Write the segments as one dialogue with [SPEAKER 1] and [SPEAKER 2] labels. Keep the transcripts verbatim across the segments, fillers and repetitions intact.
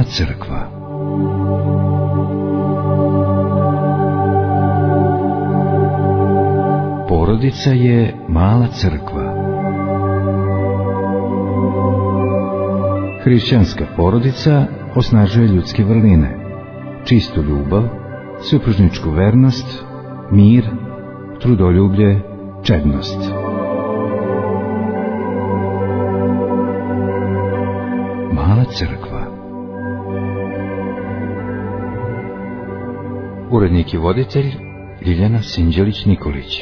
[SPEAKER 1] crkva. Porodica je mala crkva. Hrišćanska porodica osnažuje ljudske vrline, čistu ljubav, supružničku vernost, mir, trudoljublje, čednost. Mala crkva. Urednik i voditelj Ljiljana Sinđelić-Nikolić.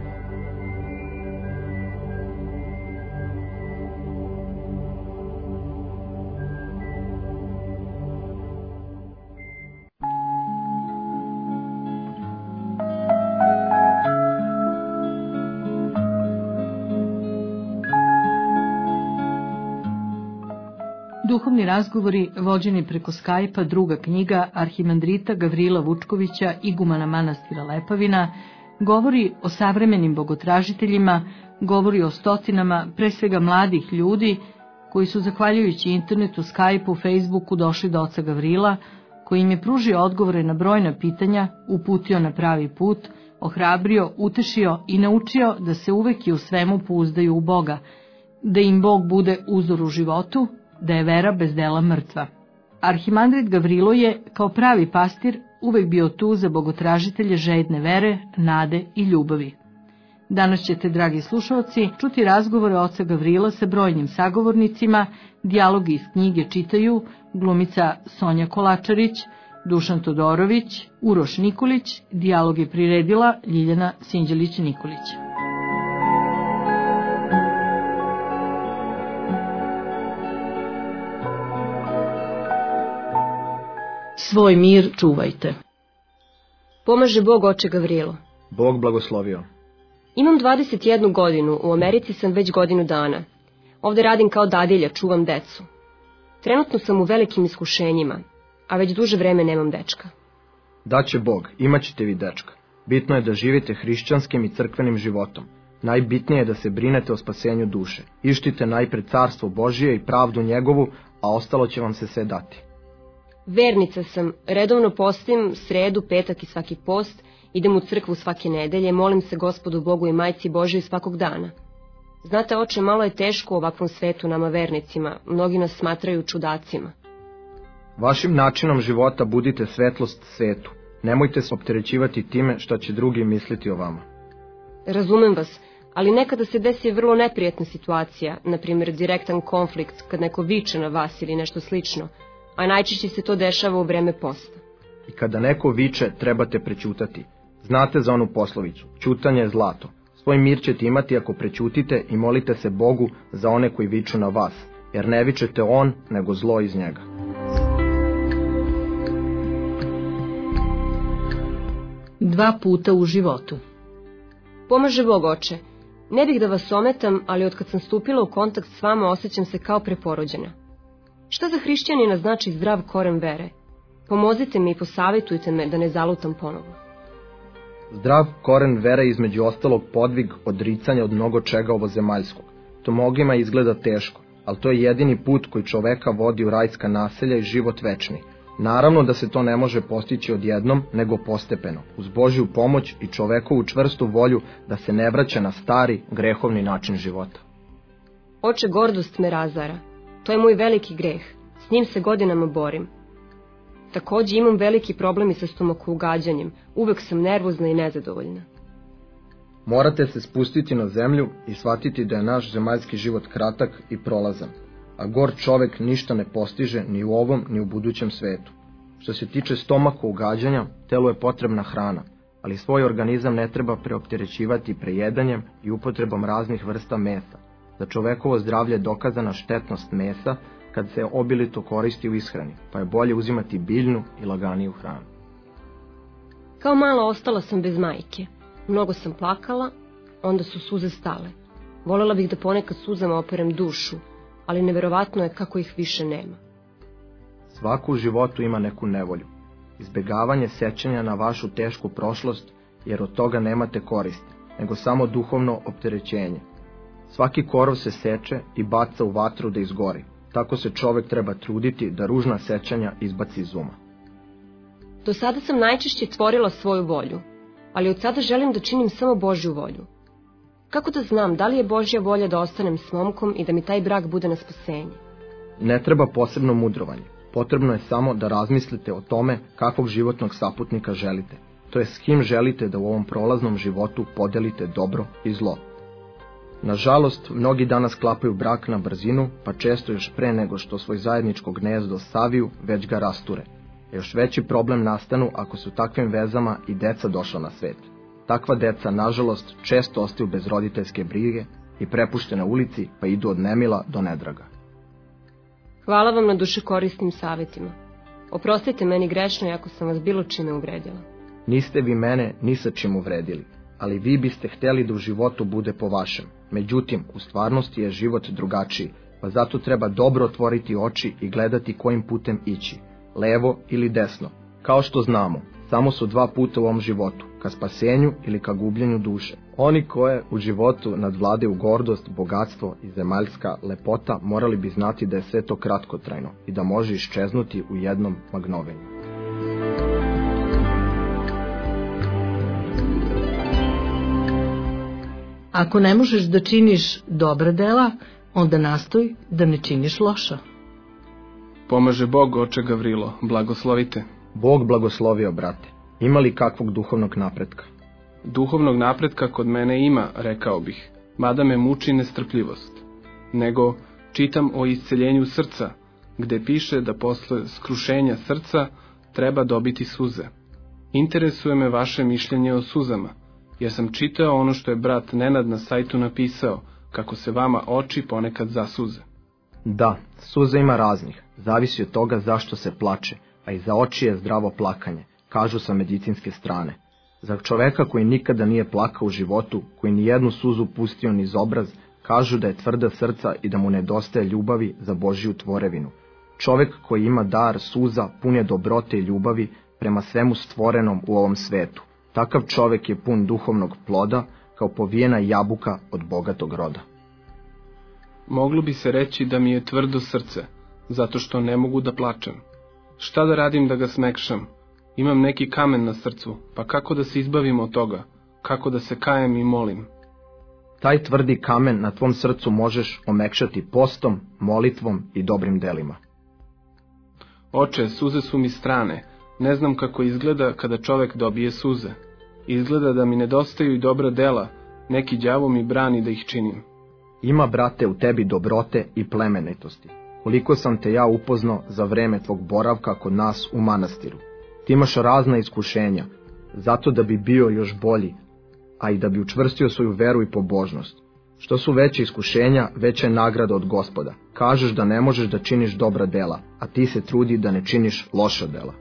[SPEAKER 2] Duhovni razgovori vođeni preko Skype-a, druga knjiga arhimandrita Gavrila Vučkovića, igumana manastira Lepavina, govori o savremenim bogotražiteljima, govori o stotinama, pre svega mladih ljudi, koji su zahvaljujući internetu, Skype-u, Facebooku došli do oca Gavrila, koji im je pružio odgovore na brojna pitanja, uputio na pravi put, ohrabrio, utešio i naučio da se uvek i u svemu pouzdaju u Boga, da im Bog bude uzor u životu, da je vera bez dela mrtva. Arhimandrit Gavrilo je, kao pravi pastir, uvek bio tu za bogotražitelje žedne vere, nade i ljubavi. Danas ćete, dragi slušalci, čuti razgovore oca Gavrila sa brojnim sagovornicima, dijalogi iz knjige čitaju glumica Sonja Kolačarić, Dušan Todorović, Uroš Nikolić, dijalog je priredila Ljiljana Sinđelić-Nikolić. Svoj mir čuvajte.
[SPEAKER 3] Pomaže Bog, oče Gavrilo.
[SPEAKER 4] Bog blagoslovio.
[SPEAKER 3] Imam dvadeset jednu godinu, u Americi sam već godinu dana. Ovde radim kao dadilja, čuvam decu. Trenutno sam u velikim iskušenjima, a već duže vreme nemam dečka.
[SPEAKER 4] Daće Bog, imaćete vi dečka. Bitno je da živite hrišćanskim i crkvenim životom. Najbitnije je da se brinete o spasenju duše. Ištite najpred carstvo Božije i pravdu njegovu, a ostalo će vam se sve dati.
[SPEAKER 3] Vernica sam, redovno postim sredu, petak i svaki post, idem u crkvu svake nedelje, molim se Gospodu Bogu i Majci Božoj svakog dana. Znate, oče, malo je teško u ovakvom svetu nama vernicima, mnogi nas smatraju čudacima.
[SPEAKER 4] Vašim načinom života budite svetlost svetu. Nemojte se opterećivati time što će drugi misliti o vama.
[SPEAKER 3] Razumem vas, ali nekada se desi vrlo neprijatna situacija, na primjer direktan konflikt, kad neko viče na vas ili nešto slično, a najčešće se to dešava u vreme posta.
[SPEAKER 4] I kada neko viče, trebate prećutati. Znate za onu poslovicu, ćutanje je zlato. Svoj mir ćete imati ako prećutite i molite se Bogu za one koji viču na vas, jer ne vičete on, nego zlo iz njega.
[SPEAKER 2] Dva puta u životu.
[SPEAKER 3] Pomaže Bog, oče. Ne bih da vas ometam, ali otkad sam stupila u kontakt s vama osjećam se kao preporođena. Šta za hrišćanina znači zdrav koren vere? Pomozite mi i posavjetujte me da ne zalutam ponovo.
[SPEAKER 4] Zdrav koren vere između ostalog podvig odricanja od mnogo čega ovozemaljskog. To mnogima izgleda teško, ali to je jedini put koji čoveka vodi u rajska naselja i život večni. Naravno da se to ne može postići odjednom, nego postepeno, uz Božju pomoć i čovekovu čvrstu volju da se ne vraća na stari, grehovni način života.
[SPEAKER 3] Oče, gordost me razara. To je moj veliki greh. S njim se godinama borim. Takođe imam veliki problem i sa stomakougađanjem. Uvek sam nervozna i nezadovoljna.
[SPEAKER 4] Morate se spustiti na zemlju i shvatiti da je naš zemaljski život kratak i prolazan, a gor čovek ništa ne postiže ni u ovom ni u budućem svetu. Što se tiče stomakougađanja, telu je potrebna hrana, ali svoj organizam ne treba preopterećivati prejedanjem i upotrebom raznih vrsta mesa. Za čovekovo zdravlje je dokazana štetnost mesa kad se obilito koristi u ishrani, pa je bolje uzimati biljnu i laganiju hranu.
[SPEAKER 3] Kao mala ostala sam bez majke. Mnogo sam plakala, onda su suze stale. Volela bih da ponekad suzama operem dušu, ali neverovatno je kako ih više nema.
[SPEAKER 4] Svako u životu ima neku nevolju. Izbegavanje sećanja na vašu tešku prošlost, jer od toga nemate koristi, nego samo duhovno opterećenje. Svaki korov se seče i baca u vatru da izgori. tako se čovek treba truditi da ružna sećanja izbaci iz uma.
[SPEAKER 3] Do sada sam najčešće tvorila svoju volju, ali od sada želim da činim samo Božju volju. Kako da znam da li je Božja volja da ostanem s momkom i da mi taj brak bude na spasenje?
[SPEAKER 4] Ne treba posebno mudrovanje. Potrebno je samo da razmislite o tome kakvog životnog saputnika želite. To je s kim želite da u ovom prolaznom životu podelite dobro i zlo. Nažalost, mnogi danas sklapaju brak na brzinu, pa često još pre nego što svoj zajedničko gnezdo saviju, već ga rasture. Još veći problem nastanu ako su takvim vezama i deca došla na svet. Takva deca, nažalost, često ostaju bez roditeljske brige i prepuštene ulici, pa idu od nemila do nedraga.
[SPEAKER 3] Hvala vam na duše korisnim savjetima. Oprostite meni grešno ako sam vas bilo čime uvredila.
[SPEAKER 4] Niste vi mene ni sa čim uvredili, ali vi biste htjeli da u životu bude po vašem. Međutim, u stvarnosti je život drugačiji, pa zato treba dobro otvoriti oči i gledati kojim putem ići, levo ili desno. Kao što znamo, samo su dva puta u ovom životu, ka spasenju ili ka gubljenju duše. Oni koje u životu nadvladaju gordost, bogatstvo i zemaljska lepota, morali bi znati da je sve to kratkotrajno i da može iščeznuti u jednom magnovenju.
[SPEAKER 2] Ako ne možeš da činiš dobra dela, onda nastoj da ne činiš loša.
[SPEAKER 5] Pomaže Bog, oče Gavrilo, blagoslovite.
[SPEAKER 4] Bog blagoslovio, brate. Ima li kakvog duhovnog napretka?
[SPEAKER 5] Duhovnog napretka kod mene ima, rekao bih, mada me muči nestrpljivost. Nego čitam o isceljenju srca, gde piše da posle skrušenja srca treba dobiti suze. Interesuje me vaše mišljenje o suzama, jer sam čitao ono što je brat Nenad na sajtu napisao, kako se vama oči ponekad zasuze.
[SPEAKER 4] Da, suza ima raznih, zavisi od toga zašto se plače, a i za oči je zdravo plakanje, kažu sa medicinske strane. Za čoveka koji nikada nije plakao u životu, koji ni jednu suzu pustio niz obraz, kažu da je tvrda srca i da mu nedostaje ljubavi za Božju tvorevinu. Čovek koji ima dar suza pun je dobrote i ljubavi prema svemu stvorenom u ovom svetu. Takav čovek je pun duhovnog ploda, kao povijena jabuka od bogatog roda.
[SPEAKER 5] Moglo bi se reći da mi je tvrdo srce, zato što ne mogu da plačem. Šta da radim da ga smekšam? Imam neki kamen na srcu, pa kako da se izbavim od toga? Kako da se kajem i molim?
[SPEAKER 4] Taj tvrdi kamen na tvom srcu možeš omekšati postom, molitvom i dobrim delima.
[SPEAKER 5] Oče, suze su mi strane. Ne znam kako izgleda kada čovek dobije suze. Izgleda da mi nedostaju i dobra dela, neki đavo mi brani da ih činim.
[SPEAKER 4] Ima, brate, u tebi dobrote i plemenitosti. Koliko sam te ja upoznao za vreme tvog boravka kod nas u manastiru. Ti imaš razna iskušenja, zato da bi bio još bolji, a i da bi učvrstio svoju veru i pobožnost. Što su veće iskušenja, veća je nagrada od Gospoda. Kažeš da ne možeš da činiš dobra dela, a ti se trudi da ne činiš loša dela.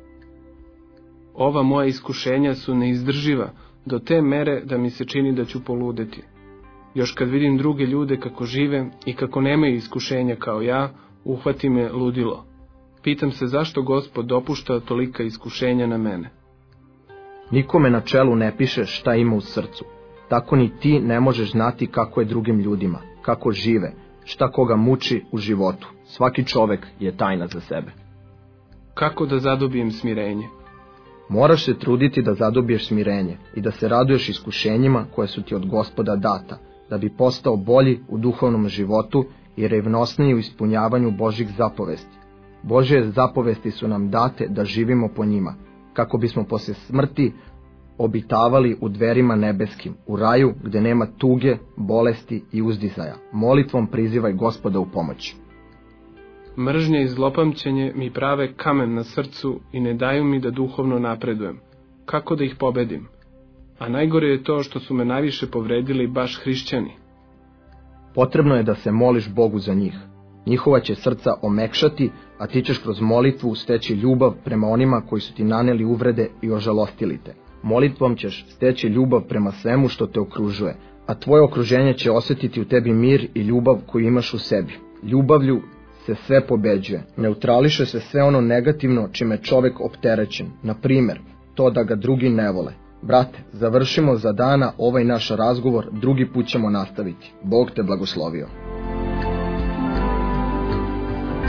[SPEAKER 5] Ova moja iskušenja su neizdrživa, do te mere da mi se čini da ću poludeti. Još kad vidim druge ljude kako žive i kako nemaju iskušenja kao ja, uhvati me ludilo. Pitam se zašto Gospod dopušta tolika iskušenja na mene.
[SPEAKER 4] Nikome na čelu ne piše šta ima u srcu. Tako ni ti ne možeš znati kako je drugim ljudima, kako žive, šta koga muči u životu. Svaki čovek je tajna za sebe.
[SPEAKER 5] Kako da zadobijem smirenje?
[SPEAKER 4] Moraš se truditi da zadobiješ smirenje i da se raduješ iskušenjima koje su ti od Gospoda data, da bi postao bolji u duhovnom životu i revnosniji u ispunjavanju Božjih zapovesti. Božje zapovesti su nam date da živimo po njima, kako bismo posle smrti obitavali u dverima nebeskim, u raju gde nema tuge, bolesti i uzdisaja. Molitvom prizivaj Gospoda u pomoć.
[SPEAKER 5] Mržnja i zlopamćenje mi prave kamen na srcu i ne daju mi da duhovno napredujem. Kako da ih pobedim? A najgore je to što su me najviše povredili baš hrišćani.
[SPEAKER 4] Potrebno je da se moliš Bogu za njih. Njihova će srca omekšati, a ti ćeš kroz molitvu steći ljubav prema onima koji su ti naneli uvrede i ožalostili te. Molitvom ćeš steći ljubav prema svemu što te okružuje, a tvoje okruženje će osjetiti u tebi mir i ljubav koju imaš u sebi. Ljubavlju se sve pobeđuje, neutrališe se sve ono negativno čime je čovek opterećen, na primer, to da ga drugi ne vole. Brate, završimo za dana ovaj naš razgovor, drugi put ćemo nastaviti. Bog te blagoslovio.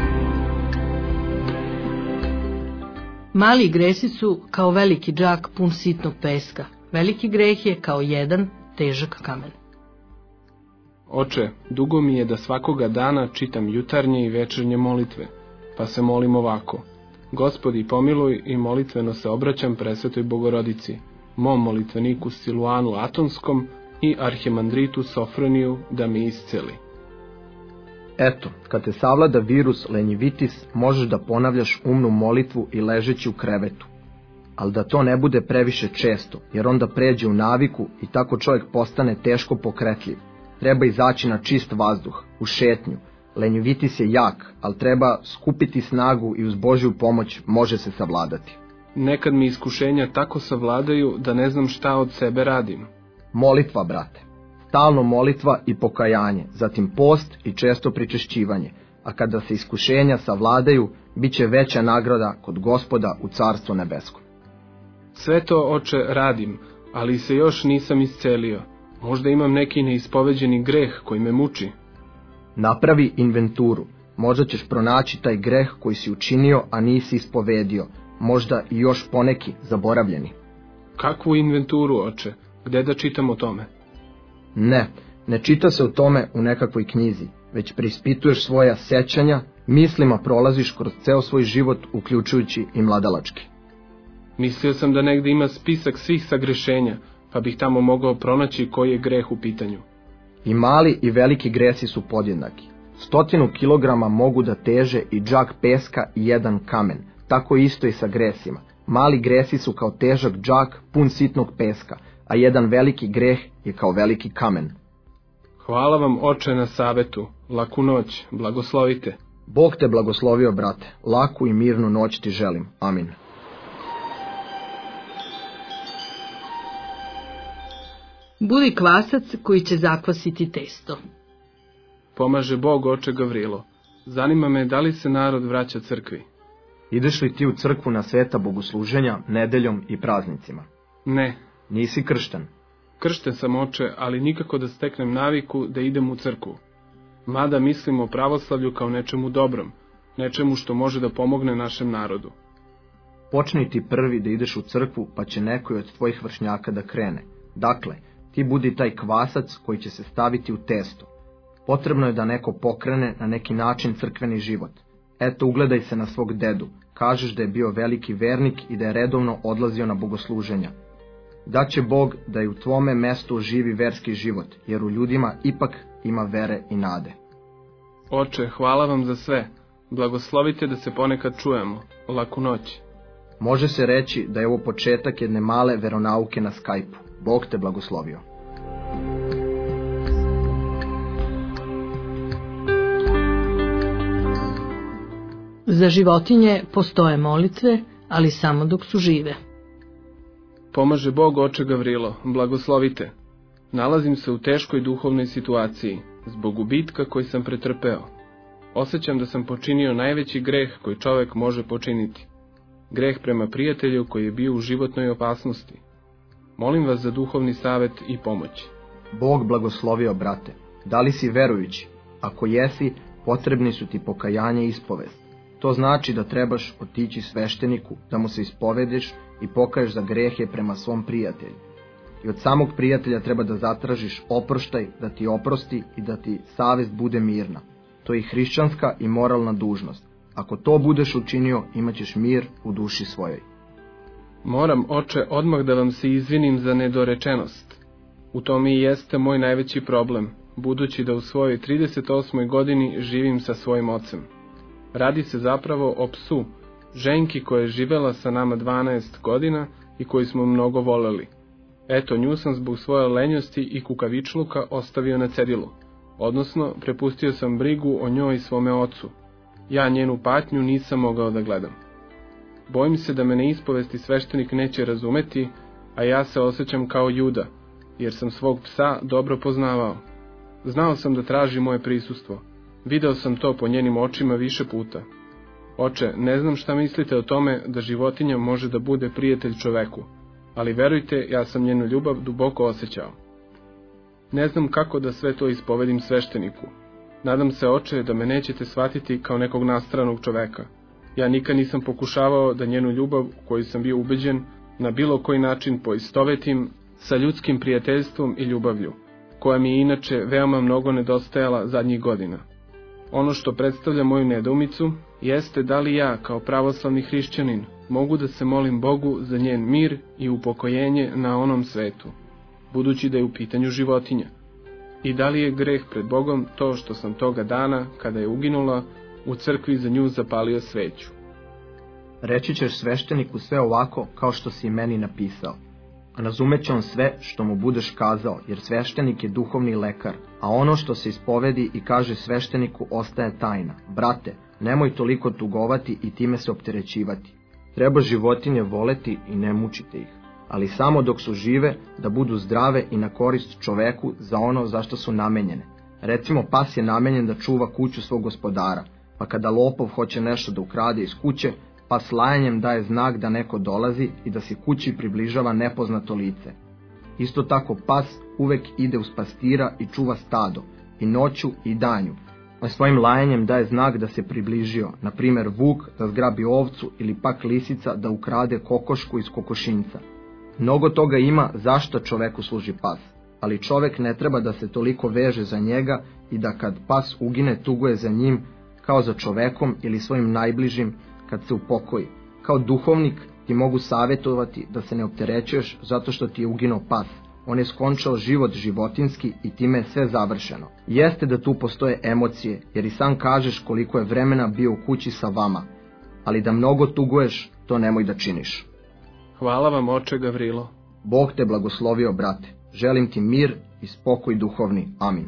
[SPEAKER 2] Mali gresi su kao veliki džak pun sitnog peska. Veliki greh je kao jedan težak kamen.
[SPEAKER 5] Oče, dugo mi je da svakoga dana čitam jutarnje i večernje molitve, pa se molim ovako. Gospodi, pomiluj, i molitveno se obraćam Presvetoj Bogorodici, mom molitveniku Siluanu Atonskom i arhimandritu Sofroniju da me isceli.
[SPEAKER 4] Eto, kad te savlada virus lenjivitis, možeš da ponavljaš umnu molitvu i ležeći u krevetu. Ali da to ne bude previše često, jer onda pređe u naviku i tako čovjek postane teško pokretljiv. Treba izaći na čist vazduh, u šetnju. Lenjivitis je jak, ali treba skupiti snagu i uz Božju pomoć može se savladati.
[SPEAKER 5] Nekad mi iskušenja tako savladaju da ne znam šta od sebe radim.
[SPEAKER 4] Molitva, brate. Stalno molitva i pokajanje, zatim post i često pričešćivanje. A kada se iskušenja savladaju, bit će veća nagrada kod Gospoda u Carstvu nebeskom.
[SPEAKER 5] Sve to, oče, radim, ali se još nisam iscelio. Možda imam neki neispoveđeni greh koji me muči.
[SPEAKER 4] Napravi inventuru. Možda ćeš pronaći taj greh koji si učinio, a nisi ispovedio. Možda i još poneki zaboravljeni.
[SPEAKER 5] Kakvu inventuru, oče? Gde da čitam o tome?
[SPEAKER 4] Ne, ne čita se o tome u nekakvoj knjizi, već preispituješ svoja sećanja, mislima prolaziš kroz ceo svoj život, uključujući i mladalački.
[SPEAKER 5] Mislio sam da negde ima spisak svih sagrešenja, pa bih tamo mogao pronaći koji je greh u pitanju.
[SPEAKER 4] I mali i veliki gresi su podjednaki. Stotinu kilograma mogu da teže i džak peska i jedan kamen, tako isto i sa gresima. Mali gresi su kao težak džak pun sitnog peska, a jedan veliki greh je kao veliki kamen.
[SPEAKER 5] Hvala vam, oče, na savetu. Laku noć, blagoslovite.
[SPEAKER 4] Bog te blagoslovio, brate. Laku i mirnu noć ti želim. Amin.
[SPEAKER 2] Budi kvasac koji će zakvasiti testo.
[SPEAKER 5] Pomaže Bog, oče Gavrilo. Zanima me da li se narod vraća crkvi.
[SPEAKER 4] Ideš li ti u crkvu na sveta bogosluženja, nedeljom i praznicima?
[SPEAKER 5] Ne.
[SPEAKER 4] Nisi kršten?
[SPEAKER 5] Kršten sam, oče, ali nikako da steknem naviku da idem u crkvu. Mada mislim o pravoslavlju kao nečemu dobrom, nečemu što može da pomogne našem narodu.
[SPEAKER 4] Počni ti prvi da ideš u crkvu, pa će neko od tvojih vršnjaka da krene. Dakle, ti budi taj kvasac koji će se staviti u testo. Potrebno je da neko pokrene na neki način crkveni život. Eto, ugledaj se na svog dedu. Kažeš da je bio veliki vernik i da je redovno odlazio na bogosluženja. Daće Bog da i u tvome mestu živi verski život, jer u ljudima ipak ima vere i nade.
[SPEAKER 5] Oče, hvala vam za sve. Blagoslovite da se ponekad čujemo. Laku noć.
[SPEAKER 4] Može se reći da je ovo početak jedne male veronauke na Skype-u. Bog te blagoslovio.
[SPEAKER 2] Za životinje postoje molitve, ali samo dok su žive.
[SPEAKER 5] Pomaže Bog, oče Gavrilo, blagoslovite. Nalazim se u teškoj duhovnoj situaciji, zbog gubitka koji sam pretrpeo. Osjećam da sam počinio najveći greh koji čovek može počiniti. Greh prema prijatelju koji je bio u životnoj opasnosti. Molim vas za duhovni savet i pomoć.
[SPEAKER 4] Bog blagoslovio, brate. Da li si verujući? Ako jesi, potrebni su ti pokajanje i ispovest. To znači da trebaš otići svešteniku, da mu se ispovedeš i pokaješ za grehe prema svom prijatelju. I od samog prijatelja treba da zatražiš oproštaj, da ti oprosti i da ti savest bude mirna. To je i hrišćanska i moralna dužnost. Ako to budeš učinio, imaćeš mir u duši svojoj.
[SPEAKER 5] Moram, oče, odmah da vam se izvinim za nedorečenost. U tome i jeste moj najveći problem, budući da u svojoj trideset osmoj godini živim sa svojim ocem. Radi se zapravo o psu, ženki koja je živela sa nama dvanaest godina i koju smo mnogo voleli. Eto, nju sam zbog svoje lenjosti i kukavičluka ostavio na cedilu, odnosno prepustio sam brigu o njoj i svome ocu. Ja njenu patnju nisam mogao da gledam. Bojim se da me na ispovesti sveštenik neće razumeti, a ja se osjećam kao Juda, jer sam svog psa dobro poznavao. Znao sam da traži moje prisustvo. Video sam to po njenim očima više puta. Oče, ne znam šta mislite o tome da životinja može da bude prijatelj čoveku, ali verujte, ja sam njenu ljubav duboko osjećao. Ne znam kako da sve to ispovedim svešteniku. Nadam se, oče, da me nećete shvatiti kao nekog nastranog čoveka, Ja nikad nisam pokušavao da njenu ljubav, u koju sam bio ubeđen, na bilo koji način poistovetim sa ljudskim prijateljstvom i ljubavlju, koja mi je inače veoma mnogo nedostajala zadnjih godina. Ono što predstavlja moju nedoumicu jeste da li ja, kao pravoslavni hrišćanin, mogu da se molim Bogu za njen mir i upokojenje na onom svetu, budući da je u pitanju životinja. I da li je greh pred Bogom to što sam toga dana, kada je uginula, u crkvi za nju zapalio sveću.
[SPEAKER 4] Reći ćeš svešteniku sve ovako kao što si i meni napisao. A razumeće on sve što mu budeš kazao, jer sveštenik je duhovni lekar, a ono što se ispovedi i kaže svešteniku ostaje tajna. Brate, nemoj toliko tugovati i time se opterećivati. Treba životinje voleti i ne mučite ih, ali samo dok su žive, da budu zdrave i na korist čoveku za ono za što su namenjene. Recimo, pas je namenjen da čuva kuću svog gospodara, pa kada lopov hoće nešto da ukrade iz kuće, pas lajanjem daje znak da neko dolazi i da se kući približava nepoznato lice. Isto tako pas uvek ide uz pastira i čuva stado, i noću i danju, a svojim lajanjem daje znak da se približio, na primjer vuk da zgrabi ovcu ili pak lisica da ukrade kokošku iz kokošinca. Mnogo toga ima zašto čoveku služi pas, ali čovek ne treba da se toliko veže za njega i da kad pas ugine tuguje za njim kao za čovekom ili svojim najbližim kad se upokoji. Kao duhovnik ti mogu savjetovati da se ne opterećuješ zato što ti je uginuo pas. On je skončao život životinski i time je sve završeno. Jeste da tu postoje emocije, jer i sam kažeš koliko je vremena bio u kući sa vama, ali da mnogo tuguješ, to nemoj da činiš.
[SPEAKER 5] Hvala vam, oče Gavrilo.
[SPEAKER 4] Bog te blagoslovio, brate. Želim ti mir i spokoj duhovni. Amin.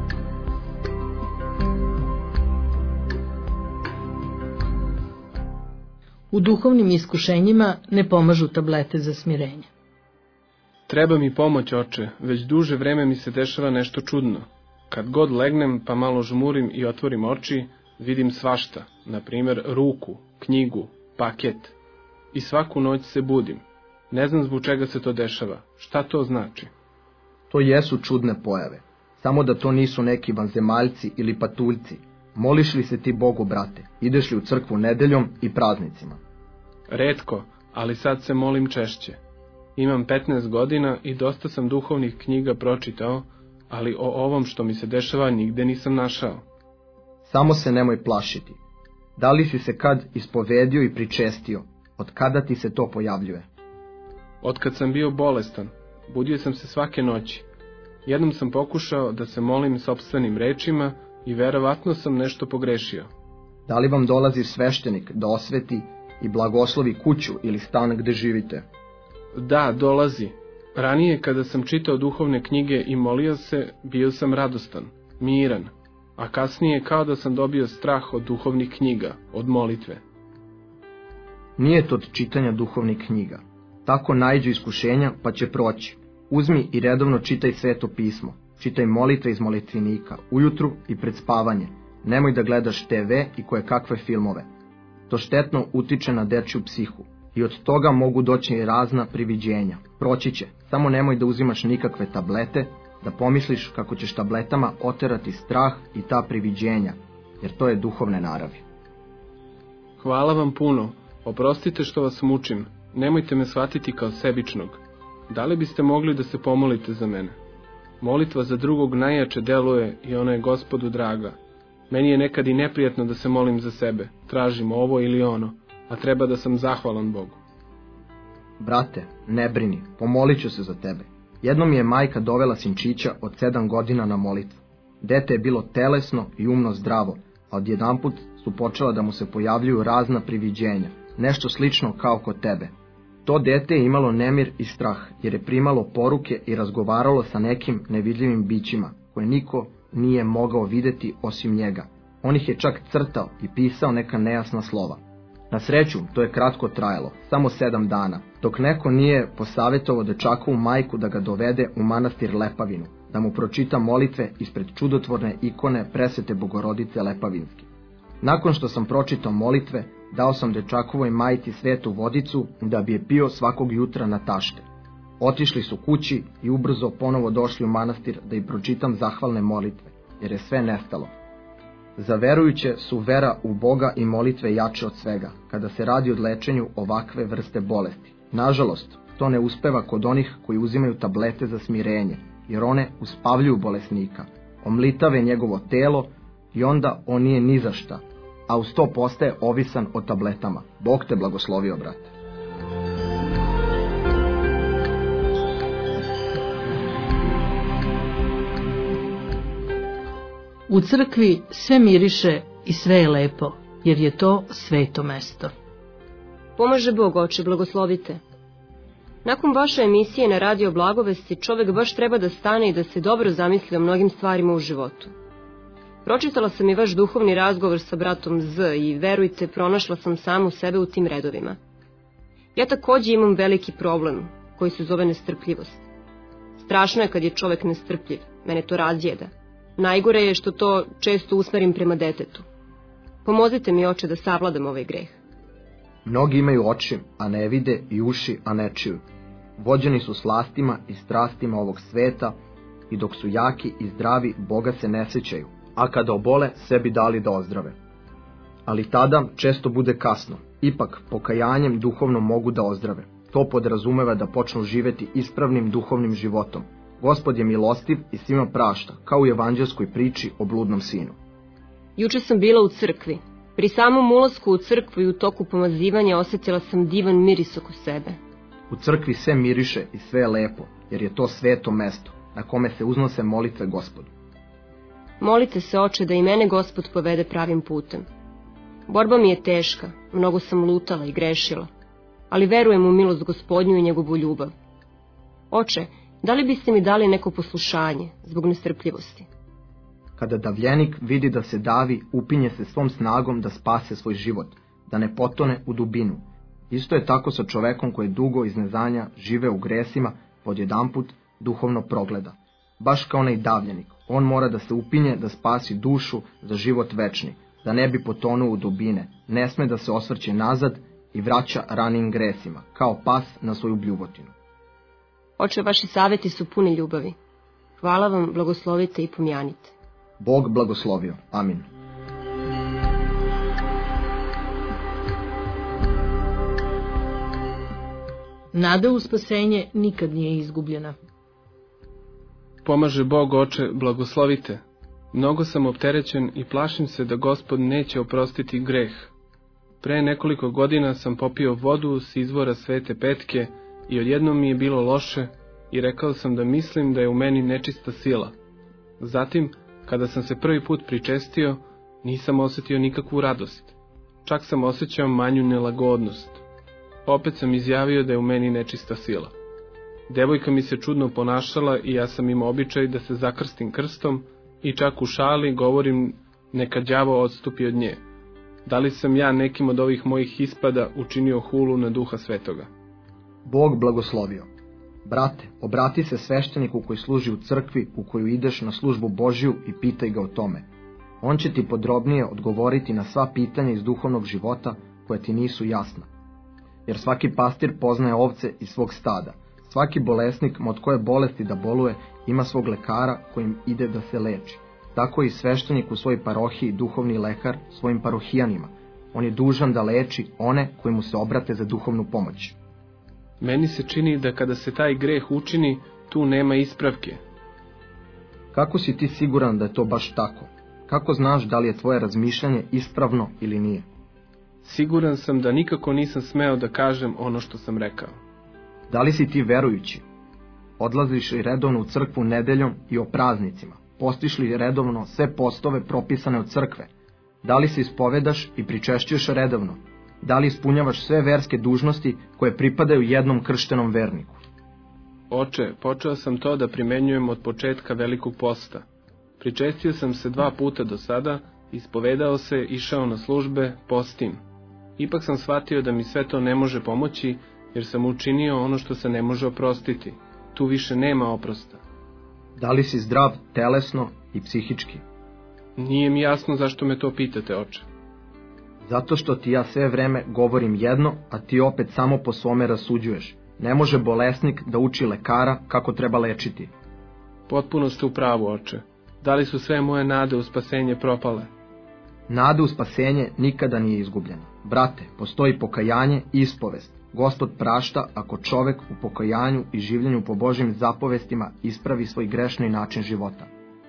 [SPEAKER 2] U duhovnim iskušenjima ne pomažu tablete za smirenje.
[SPEAKER 5] Treba mi pomoć, oče, već duže vreme mi se dešava nešto čudno. Kad god legnem pa malo žmurim i otvorim oči, vidim svašta, na primjer ruku, knjigu, paket. I svaku noć se budim. Ne znam zbog čega se to dešava. Šta to znači?
[SPEAKER 4] To jesu čudne pojave. Samo da to nisu neki vanzemaljci ili patuljci. Moliš li se ti Bogu, brate? Ideš li u crkvu nedeljom i praznicima?
[SPEAKER 5] Retko, ali sad se molim češće. Imam petnaest godina i dosta sam duhovnih knjiga pročitao, ali o ovom što mi se dešava nigde nisam našao.
[SPEAKER 4] Samo se nemoj plašiti. Da li si se kad ispovedio i pričestio? Od kada ti se to pojavljuje?
[SPEAKER 5] Od kad sam bio bolestan, budio sam se svake noći. Jednom sam pokušao da se molim sopstvenim rečima i verovatno sam nešto pogrešio.
[SPEAKER 4] Da li vam dolazi sveštenik da osveti i blagoslovi kuću ili stan gde živite?
[SPEAKER 5] Da, dolazi. Ranije kada sam čitao duhovne knjige i molio se, bio sam radostan, miran, a kasnije kao da sam dobio strah od duhovnih knjiga, od molitve.
[SPEAKER 4] Nije to od čitanja duhovnih knjiga. Tako naiđu iskušenja pa će proći. Uzmi i redovno čitaj Sveto pismo. Čitaj molitve iz molitvenika, ujutru i pred spavanje. Nemoj da gledaš te ve i koje kakve filmove. To štetno utiče na dečju psihu. I od toga mogu doći i razna priviđenja. Proći će, samo nemoj da uzimaš nikakve tablete, da pomisliš kako ćeš tabletama oterati strah i ta priviđenja, jer to je duhovne naravi.
[SPEAKER 5] Hvala vam puno, oprostite što vas mučim, nemojte me shvatiti kao sebičnog. Da li biste mogli da se pomolite za mene? Molitva za drugog najjače deluje i ona je Gospodu draga. Meni je nekad i neprijatno da se molim za sebe, tražim ovo ili ono, a treba da sam zahvalan Bogu.
[SPEAKER 4] Brate, ne brini, pomolit ću se za tebe. Jednom je majka dovela sinčića od sedam godina na molitvu. Dete je bilo telesno i umno zdravo, a odjedanput su počela da mu se pojavljuju razna priviđenja, nešto slično kao kod tebe. To dete je imalo nemir i strah, jer je primalo poruke i razgovaralo sa nekim nevidljivim bićima, koje niko nije mogao videti osim njega. On ih je čak crtao i pisao neka nejasna slova. Na sreću, to je kratko trajalo, samo sedam dana, dok neko nije posavjetovao dečakovu majku da ga dovede u manastir Lepavinu, da mu pročita molitve ispred čudotvorne ikone Presvete Bogorodice Lepavinske. Nakon što sam pročitao molitve, dao sam dečakovoj majci svetu vodicu da bi je pio svakog jutra na tašte. Otišli su kući i ubrzo ponovo došli u manastir da im pročitam zahvalne molitve, jer je sve nestalo. Za verujuće su vera u Boga i molitve jače od svega, kada se radi o lečenju ovakve vrste bolesti. Nažalost, to ne uspeva kod onih koji uzimaju tablete za smirenje, jer one uspavljuju bolesnika, omlitave njegovo telo i onda on nije ni za šta, a uz to postaje ovisan o tabletama. Bog te blagoslovio, brate.
[SPEAKER 2] U crkvi sve miriše i sve je lepo, jer je to sveto mesto.
[SPEAKER 3] Pomaže Bog, oče, blagoslovite. Nakon vaše emisije na Radio Blagovesti čovjek baš treba da stane i da se dobro zamisli o mnogim stvarima u životu. Pročitala sam i vaš duhovni razgovor sa bratom Z i verujte, pronašla sam samu sebe u tim redovima. Ja također imam veliki problem koji se zove nestrpljivost. Strašno je kad je čovjek nestrpljiv, mene to razjeda. Najgore je što to često usmerim prema detetu. Pomozite mi, oče, da savladam ovaj greh.
[SPEAKER 4] Mnogi imaju oči, a ne vide, i uši, a ne čuju. Vođeni su slastima i strastima ovog sveta i dok su jaki i zdravi, Boga se ne sjećaju, a kada obole, sebi dali da ozdrave. Ali tada često bude kasno. Ipak, pokajanjem duhovno mogu da ozdrave. To podrazumeva da počnu živeti ispravnim duhovnim životom. Gospod je milostiv i svima prašta, kao u evanđelskoj priči o bludnom sinu.
[SPEAKER 3] Juče sam bila u crkvi. Pri samom ulasku u crkvu i u toku pomazivanja osjetila sam divan miris oko sebe.
[SPEAKER 4] U crkvi sve miriše i sve je lepo, jer je to sveto mesto, na kome se uznose molitve Gospodu.
[SPEAKER 3] Molite se, oče, da i mene Gospod povede pravim putem. Borba mi je teška, mnogo sam lutala i grešila, ali verujem u milost Gospodnju i njegovu ljubav. Oče, da li biste mi dali neko poslušanje zbog nestrpljivosti?
[SPEAKER 4] Kada davljenik vidi da se davi, upinje se svom snagom da spase svoj život, da ne potone u dubinu. Isto je tako sa čovekom koji dugo iz neznanja žive u gresima, odjedanput duhovno progleda. Baš kao onaj davljenik, on mora da se upinje da spasi dušu za život večni, da ne bi potonuo u dubine, ne sme da se osvrće nazad i vraća ranim gresima, kao pas na svoju bljuvotinu.
[SPEAKER 3] Oče, vaši savjeti su puni ljubavi. Hvala vam, blagoslovite i pomjanite.
[SPEAKER 4] Bog blagoslovio. Amin.
[SPEAKER 2] Nada u spasenje nikad nije izgubljena.
[SPEAKER 5] Pomaže Bog, oče, blagoslovite. Mnogo sam opterećen i plašim se da Gospod neće oprostiti greh. Pre nekoliko godina sam popio vodu s izvora Svete Petke i odjednom mi je bilo loše i rekao sam da mislim da je u meni nečista sila. Zatim, kada sam se prvi put pričestio, nisam osjetio nikakvu radost. Čak sam osjećao manju nelagodnost. Opet sam izjavio da je u meni nečista sila. Devojka mi se čudno ponašala i ja sam imao običaj da se zakrstim krstom i čak u šali govorim neka đavo odstupi od nje. Da li sam ja nekim od ovih mojih ispada učinio hulu na Duha Svetoga?
[SPEAKER 4] Bog blagoslovio. Brate, obrati se svešteniku koji služi u crkvi u koju ideš na službu Božju i pitaj ga o tome. On će ti podrobnije odgovoriti na sva pitanja iz duhovnog života koja ti nisu jasna. Jer svaki pastir poznaje ovce iz svog stada. Svaki bolesnik od koje bolesti da boluje ima svog lekara kojim ide da se leči. Tako i sveštenik u svojoj parohiji duhovni lekar svojim parohijanima. On je dužan da leči one koji mu se obrate za duhovnu pomoć.
[SPEAKER 5] Meni se čini da kada se taj greh učini, tu nema ispravke.
[SPEAKER 4] Kako si ti siguran da je to baš tako? Kako znaš da li je tvoje razmišljanje ispravno ili nije?
[SPEAKER 5] Siguran sam da nikako nisam smeo da kažem ono što sam rekao.
[SPEAKER 4] Da li si ti verujući? Odlaziš li redovno u crkvu nedeljom i o praznicima? Postiš li redovno sve postove propisane od crkve? Da li se ispovedaš i pričešćuješ redovno? Da li ispunjavaš sve verske dužnosti koje pripadaju jednom krštenom verniku?
[SPEAKER 5] Oče, počeo sam to da primenjujem od početka Velikog posta. Pričestio sam se dva puta do sada, ispovedao se, išao na službe, postim. Ipak sam shvatio da mi sve to ne može pomoći, jer sam učinio ono što se ne može oprostiti. Tu više nema oprosta.
[SPEAKER 4] Da li si zdrav telesno i psihički?
[SPEAKER 5] Nije mi jasno zašto me to pitate, oče.
[SPEAKER 4] Zato što ti ja sve vreme govorim jedno, a ti opet samo po svome rasuđuješ. Ne može bolesnik da uči lekara kako treba lečiti.
[SPEAKER 5] Potpuno ste u pravu, oče. Da li su sve moje nade u spasenje propale?
[SPEAKER 4] Nada u spasenje nikada nije izgubljena. Brate, postoji pokajanje i ispovest. Gospod prašta ako čovek u pokajanju i življenju po Božjim zapovestima ispravi svoj grešni način života.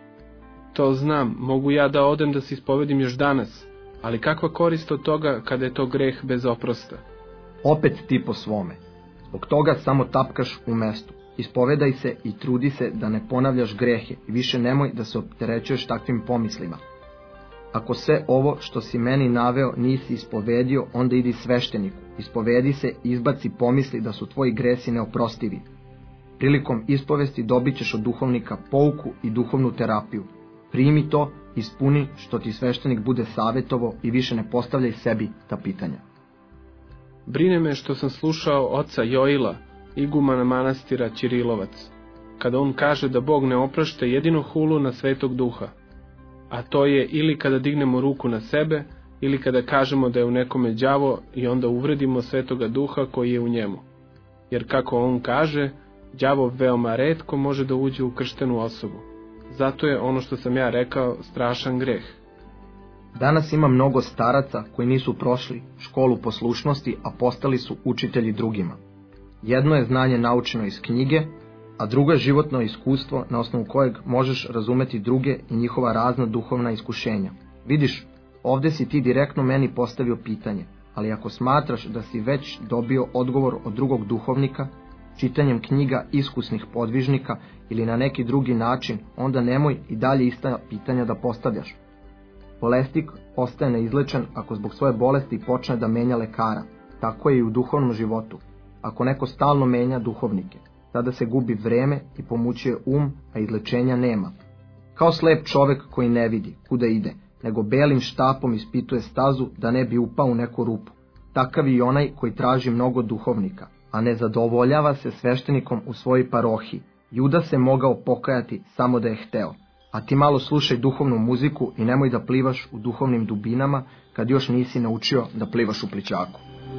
[SPEAKER 5] To znam, mogu ja da odem da se ispovedim još danas, ali kakva korist od toga kada je to greh bez oprosta?
[SPEAKER 4] Opet ti po svome. Zbog toga samo tapkaš u mestu. Ispovedaj se i trudi se da ne ponavljaš grehe i više nemoj da se opterećuješ takvim pomislima. Ako sve ovo što si meni naveo nisi ispovedio, onda idi svešteniku, ispovedi se i izbaci pomisli da su tvoji gresi neoprostivi. Prilikom ispovesti dobit ćeš od duhovnika pouku i duhovnu terapiju. Primi to, ispuni što ti sveštenik bude savjetovo i više ne postavljaj sebi ta pitanja.
[SPEAKER 5] Brine me što sam slušao oca Joila, igumana manastira Ćirilovac, kada on kaže da Bog ne oprašta jedino hulu na Svetog Duha, a to je ili kada dignemo ruku na sebe, ili kada kažemo da je u nekome đavo i onda uvredimo Svetoga Duha koji je u njemu. Jer kako on kaže, đavo veoma retko može da uđe u krštenu osobu. Zato je ono što sam ja rekao strašan greh.
[SPEAKER 4] Danas ima mnogo staraca koji nisu prošli školu poslušnosti, a postali su učitelji drugima. Jedno je znanje naučeno iz knjige, a drugo je životno iskustvo na osnovu kojeg možeš razumeti druge i njihova razna duhovna iskušenja. Vidiš, ovde si ti direktno meni postavio pitanje, ali ako smatraš da si već dobio odgovor od drugog duhovnika, čitanjem knjiga iskusnih podvižnika ili na neki drugi način, onda nemoj i dalje ista pitanja da postavljaš. Bolesnik ostaje neizlečen ako zbog svoje bolesti počne da menja lekara. Tako je i u duhovnom životu. Ako neko stalno menja duhovnike, tada se gubi vreme i pomućuje um, a izlečenja nema. Kao slep čovek koji ne vidi kuda ide, nego belim štapom ispituje stazu da ne bi upao u neku rupu. Takav i onaj koji traži mnogo duhovnika, a ne zadovoljava se sveštenikom u svojoj parohiji. Juda se mogao pokajati samo da je hteo. A ti malo slušaj duhovnu muziku i nemoj da plivaš u duhovnim dubinama kad još nisi naučio da plivaš u plićaku.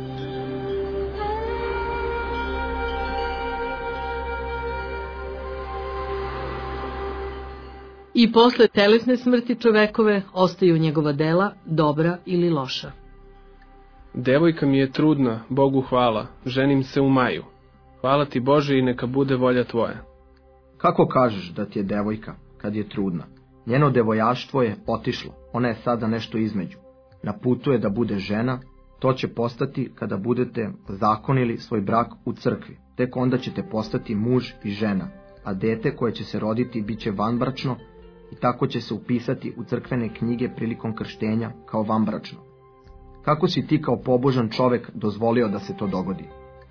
[SPEAKER 2] I posle telesne smrti čovekove ostaju njegova dela, dobra ili loša.
[SPEAKER 5] Devojka mi je trudna, Bogu hvala, ženim se u maju. Hvala ti Bože i neka bude volja tvoja.
[SPEAKER 4] Kako kažeš da ti je devojka kad je trudna? Njeno devojaštvo je otišlo, ona je sada nešto između. Na putu je da bude žena, to će postati kada budete zakonili svoj brak u crkvi. Tek onda ćete postati muž i žena, a dete koje će se roditi bit će vanbračno i tako će se upisati u crkvene knjige prilikom krštenja kao vanbračno. Kako si ti kao pobožan čovek dozvolio da se to dogodi?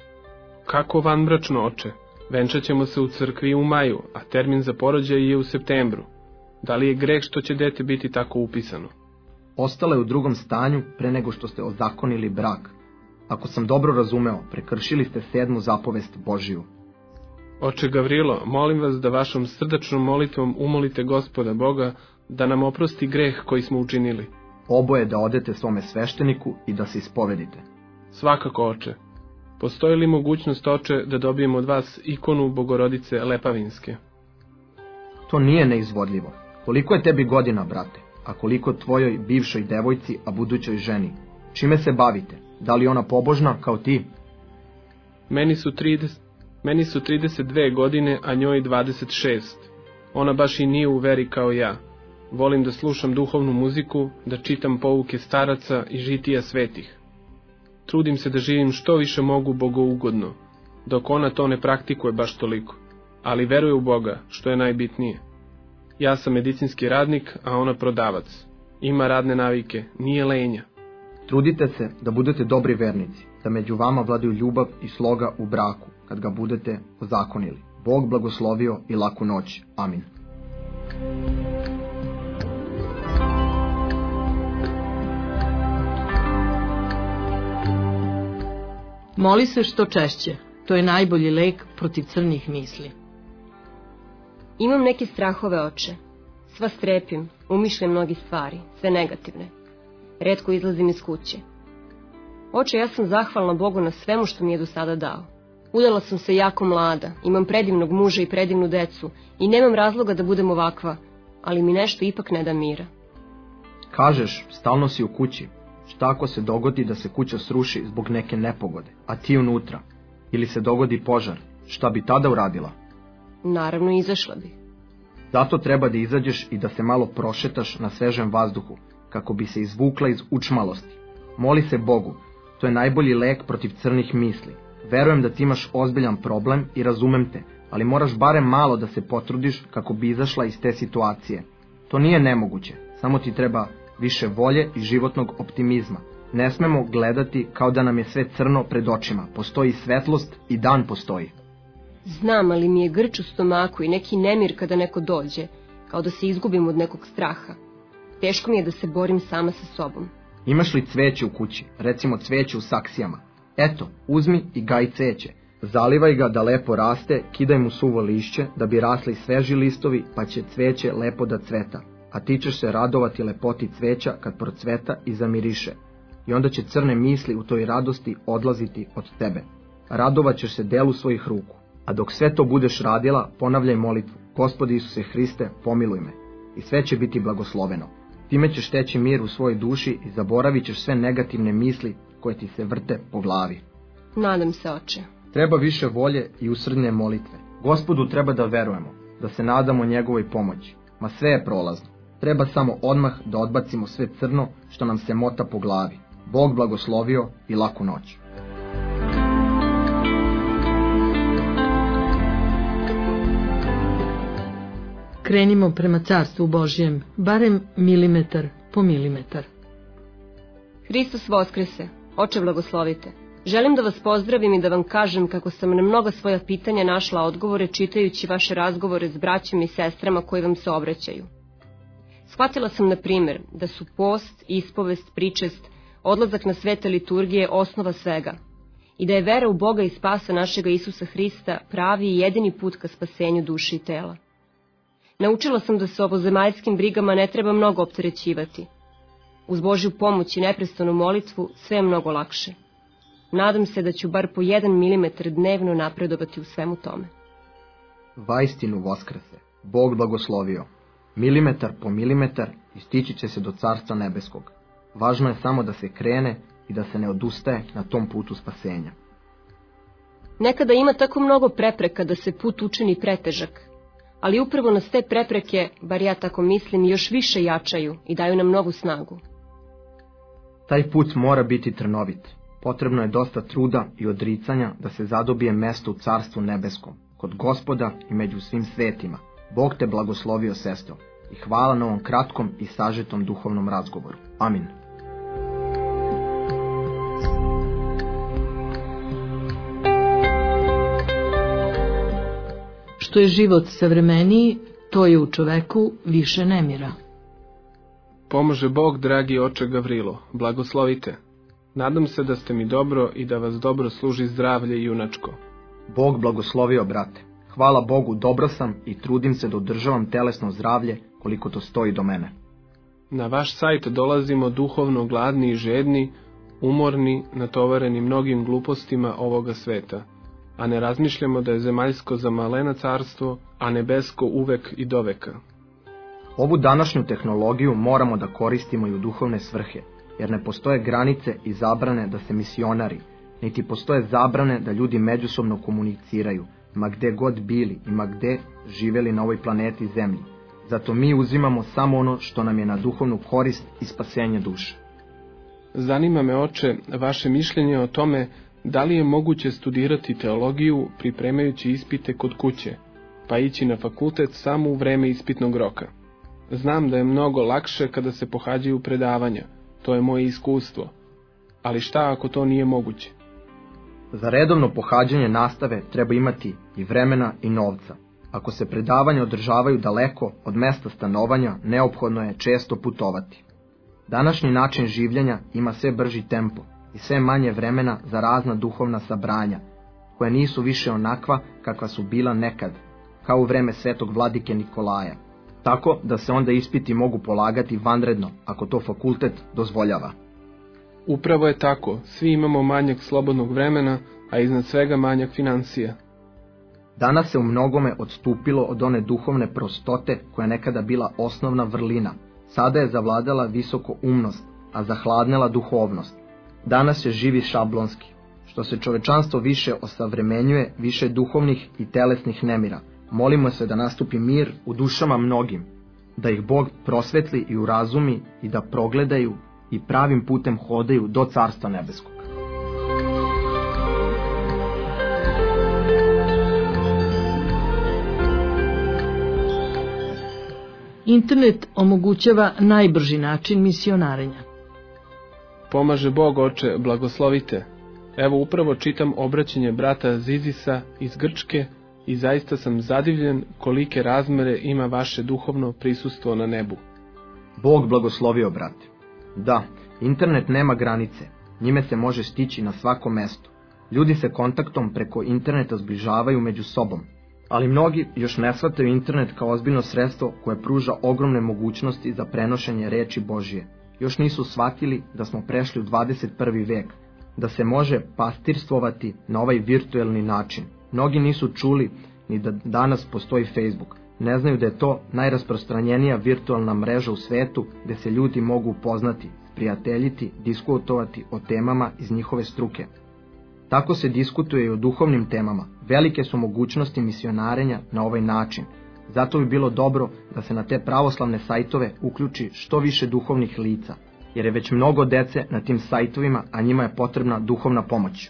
[SPEAKER 5] Kako vanbračno, oče? Venčat ćemo se u crkvi u maju, a termin za porođaj je u septembru. Da li je greh što će dete biti tako upisano?
[SPEAKER 4] Ostala je u drugom stanju pre nego što ste ozakonili brak. Ako sam dobro razumeo, prekršili ste sedmu zapovest Božiju.
[SPEAKER 5] Oče Gavrilo, molim vas da vašom srdačnom molitvom umolite Gospoda Boga da nam oprosti greh koji smo učinili.
[SPEAKER 4] Oboje da odete svome svešteniku i da se ispovedite.
[SPEAKER 5] Svakako, oče. Postoji li mogućnost, oče, da dobijemo od vas ikonu Bogorodice Lepavinske?
[SPEAKER 4] To nije neizvodljivo. Koliko je tebi godina, brate, a koliko tvojoj bivšoj devojci, a budućoj ženi? Čime se bavite? Da li ona pobožna kao ti?
[SPEAKER 5] Meni su, trideset, meni su trideset dve godine, a njoj dvadeset šest. Ona baš i nije u veri kao ja. Volim da slušam duhovnu muziku, da čitam pouke staraca i žitija svetih. Trudim se da živim što više mogu bogougodno, dok ona to ne praktikuje baš toliko, ali veruje u Boga, što je najbitnije. Ja sam medicinski radnik, a ona prodavac. Ima radne navike, nije lenja.
[SPEAKER 4] Trudite se da budete dobri vernici, da među vama vladaju ljubav i sloga u braku, kad ga budete ozakonili. Bog blagoslovio i laku noć. Amin.
[SPEAKER 2] Moli se što češće, to je najbolji lek protiv crnih misli.
[SPEAKER 3] Imam neke strahove, oče. Sva strepim, umišljam mnogi stvari, sve negativne. Retko izlazim iz kuće. Oče, ja sam zahvalna Bogu na svemu što mi je do sada dao. Udala sam se jako mlada, imam predivnog muža i predivnu decu i nemam razloga da budem ovakva, ali mi nešto ipak ne da mira.
[SPEAKER 4] Kažeš, stalno si u kući. Šta ako se dogodi da se kuća sruši zbog neke nepogode, a ti unutra? Ili se dogodi požar, šta bi tada uradila?
[SPEAKER 3] Naravno, izašla bi.
[SPEAKER 4] Zato treba da izađeš i da se malo prošetaš na svežem vazduhu, kako bi se izvukla iz učmalosti. Moli se Bogu, to je najbolji lek protiv crnih misli. Verujem da ti imaš ozbiljan problem i razumem te, ali moraš barem malo da se potrudiš kako bi izašla iz te situacije. To nije nemoguće, samo ti treba više volje i životnog optimizma. Ne smemo gledati kao da nam je sve crno pred očima. Postoji svetlost i dan postoji.
[SPEAKER 3] Znam, ali mi je grč u stomaku i neki nemir kada neko dođe, kao da se izgubim od nekog straha. Teško mi je da se borim sama sa sobom.
[SPEAKER 4] Imaš li cveće u kući, recimo cveće u saksijama? Eto, uzmi i gaj cveće. Zalivaj ga da lepo raste, kidaj mu suvo lišće, da bi rasli sveži listovi, pa će cveće lepo da cveta. A ti ćeš se radovati lepoti cveća kad procveta i zamiriše. I onda će crne misli u toj radosti odlaziti od tebe. Radovat ćeš se delu svojih ruku. A dok sve to budeš radila, ponavljaj molitvu. Gospodi Isuse Hriste, pomiluj me. I sve će biti blagosloveno. Time ćeš teći mir u svojoj duši i zaboravit ćeš sve negativne misli koje ti se vrte po glavi.
[SPEAKER 3] Nadam se, oče.
[SPEAKER 4] Treba više volje i usrdne molitve. Gospodu treba da verujemo, da se nadamo njegovoj pomoći. Ma sve je prolazno. Treba samo odmah da odbacimo sve crno što nam se mota po glavi. Bog blagoslovio i laku noć.
[SPEAKER 2] Krenimo prema carstvu Božjem, barem milimetar po milimetar.
[SPEAKER 3] Hristos Voskrese, oče blagoslovite. Želim da vas pozdravim i da vam kažem kako sam na mnoga svoja pitanja našla odgovore čitajući vaše razgovore s braćom i sestrama koji vam se obraćaju. Shvatila sam, na primjer, da su post, ispovest, pričest, odlazak na svete liturgije osnova svega i da je vera u Boga i spasa našega Isusa Hrista pravi i jedini put ka spasenju duše i tela. Naučila sam da se ovozemaljskim brigama ne treba mnogo opterećivati. Uz Božju pomoć i neprestanu molitvu sve je mnogo lakše. Nadam se da ću bar po jedan milimetar dnevno napredovati u svemu tome.
[SPEAKER 4] Vaistinu Voskrese, Bog blagoslovio. Milimetar po milimetar istići će se do Carstva nebeskog. Važno je samo da se krene i da se ne odustaje na tom putu spasenja.
[SPEAKER 3] Nekada ima tako mnogo prepreka da se put učini pretežak, ali upravo nas te prepreke, bar ja tako mislim, još više jačaju i daju nam novu snagu.
[SPEAKER 4] Taj put mora biti trnovit. Potrebno je dosta truda i odricanja da se zadobije mesto u Carstvu nebeskom, kod Gospoda i među svim svetima. Bog te blagoslovio, sestro, i hvala na ovom kratkom i sažetom duhovnom razgovoru. Amin.
[SPEAKER 2] Što je život savremeniji, to je u čoveku više nemira.
[SPEAKER 5] Pomože Bog, dragi oče Gavrilo, blagoslovite. Nadam se da ste mi dobro i da vas dobro služi zdravlje junačko.
[SPEAKER 4] Bog blagoslovio, brate. Hvala Bogu, dobro sam i trudim se da održavam telesno zdravlje koliko to stoji do mene.
[SPEAKER 5] Na vaš sajt dolazimo duhovno gladni i žedni, umorni, natovareni mnogim glupostima ovoga sveta, a ne razmišljamo da je zemaljsko za malena carstvo, a nebesko uvek i doveka.
[SPEAKER 4] Ovu današnju tehnologiju moramo da koristimo i u duhovne svrhe, jer ne postoje granice i zabrane da se misionari, niti postoje zabrane da ljudi međusobno komuniciraju, ma gde god bili i ma gde živeli na ovoj planeti Zemlji. Zato mi uzimamo samo ono što nam je na duhovnu korist i spasenje duše.
[SPEAKER 5] Zanima me, oče, vaše mišljenje o tome da li je moguće studirati teologiju pripremajući ispite kod kuće, pa ići na fakultet samo u vreme ispitnog roka. Znam da je mnogo lakše kada se pohađaju predavanja, to je moje iskustvo, ali šta ako to nije moguće?
[SPEAKER 4] Za redovno pohađanje nastave treba imati i vremena i novca. Ako se predavanja održavaju daleko od mesta stanovanja, neophodno je često putovati. Današnji način življenja ima sve brži tempo i sve manje vremena za razna duhovna sabranja, koja nisu više onakva kakva su bila nekad, kao u vreme svetog vladike Nikolaja. Tako da se onda ispiti mogu polagati vanredno, ako to fakultet dozvoljava.
[SPEAKER 5] Upravo je tako, svi imamo manjak slobodnog vremena, a iznad svega manjak financija.
[SPEAKER 4] Danas se u mnogome odstupilo od one duhovne prostote koja je nekada bila osnovna vrlina. Sada je zavladala visoko umnost, a zahladnela duhovnost. Danas je živi šablonski. Što se čovečanstvo više osavremenjuje, više duhovnih i telesnih nemira. Molimo se da nastupi mir u dušama mnogim, da ih Bog prosvetli i urazumi i da progledaju i pravim putem hodaju do Carstva nebeskog.
[SPEAKER 2] Internet omogućava najbrži način misionarenja.
[SPEAKER 5] Pomaže Bog, oče, blagoslovite. Evo upravo čitam obraćanje brata Zizisa iz Grčke i zaista sam zadivljen kolike razmere ima vaše duhovno prisustvo na nebu.
[SPEAKER 4] Bog blagoslovio, brate. Da, internet nema granice, njime se može stići na svako mesto. Ljudi se kontaktom preko interneta zbližavaju među sobom, ali mnogi još ne shvataju internet kao ozbiljno sredstvo koje pruža ogromne mogućnosti za prenošenje reči Božije. Još nisu shvatili da smo prešli u dvadeset prvi vek, da se može pastirstvovati na ovaj virtuelni način. Mnogi nisu čuli ni da danas postoji Facebook. Ne znaju da je to najrasprostranjenija virtualna mreža u svetu gde se ljudi mogu upoznati, prijateljiti, diskutovati o temama iz njihove struke. Tako se diskutuje i o duhovnim temama. Velike su mogućnosti misionarenja na ovaj način. Zato bi bilo dobro da se na te pravoslavne sajtove uključi što više duhovnih lica, jer je već mnogo dece na tim sajtovima, a njima je potrebna duhovna pomoć.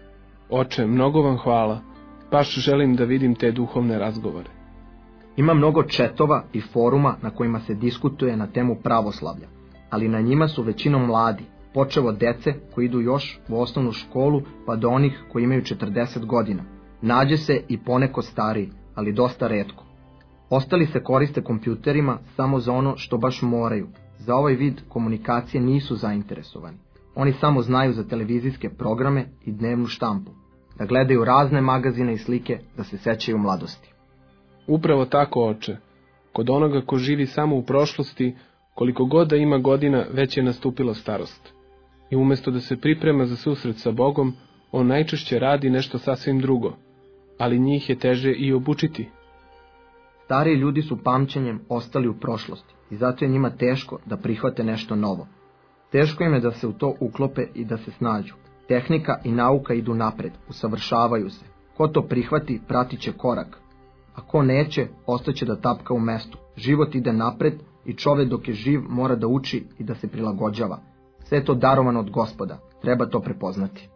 [SPEAKER 5] Oče, mnogo vam hvala. Baš želim da vidim te duhovne razgovore.
[SPEAKER 4] Ima mnogo četova i foruma na kojima se diskutuje na temu pravoslavlja, ali na njima su većinom mladi, počev od dece koji idu još u osnovnu školu pa do onih koji imaju četrdeset godina. Nađe se i poneko stariji, ali dosta retko. Ostali se koriste kompjuterima samo za ono što baš moraju. Za ovaj vid komunikacije nisu zainteresovani. Oni samo znaju za televizijske programe i dnevnu štampu, da gledaju razne magazine i slike, da se sećaju mladosti.
[SPEAKER 5] Upravo tako, oče. Kod onoga ko živi samo u prošlosti, koliko god da ima godina, već je nastupila starost. I umjesto da se priprema za susret sa Bogom, on najčešće radi nešto sasvim drugo, ali njih je teže i obučiti.
[SPEAKER 4] Stariji ljudi su pamćenjem ostali u prošlosti i zato je njima teško da prihvate nešto novo. Teško im je da se u to uklope i da se snađu. Tehnika i nauka idu napred, usavršavaju se. Ko to prihvati, pratit će korak. A ko neće, ostaće da tapka u mestu. Život ide napred i čovek dok je živ mora da uči i da se prilagođava. Sve je to darovano od Gospoda, treba to prepoznati.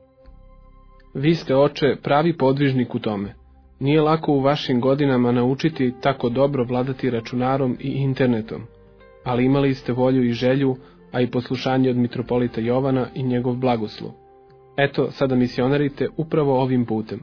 [SPEAKER 5] Vi ste, oče, pravi podvižnik u tome. Nije lako u vašim godinama naučiti tako dobro vladati računarom i internetom, ali imali ste volju i želju, a i poslušanje od mitropolita Jovana i njegov blagoslov. Eto, sada misionarite upravo ovim putem.